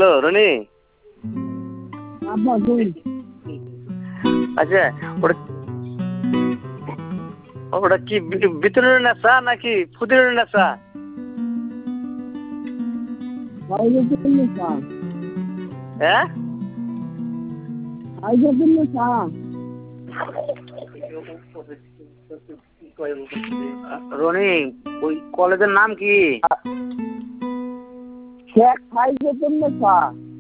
Hello Roni. আচ্ছা ওটা ওটা কি বিতরণের নেশা নাকি ফুদিনের নেশা? হ্যাঁ রনি ওই কলেজের নাম কি? শেখ ফাইজুদ্দিন নেশা।